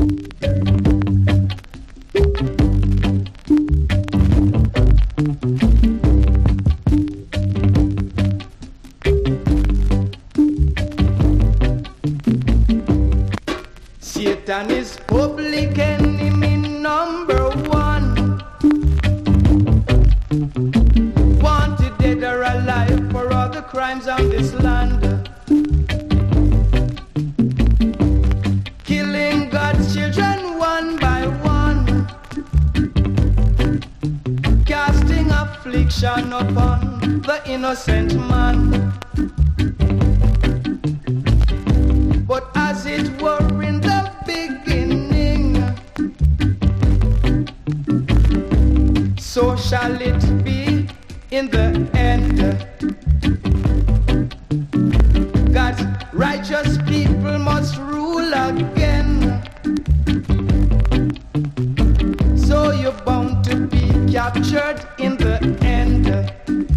Satan is public enemy number one. Wanted dead or alive for all the crimes on this land. Killing God's children one by one. Casting affliction upon the innocent man. But as it were in the beginning, so shall it be in the end. God's righteous people must rule again. So you're bound to be captured in the end.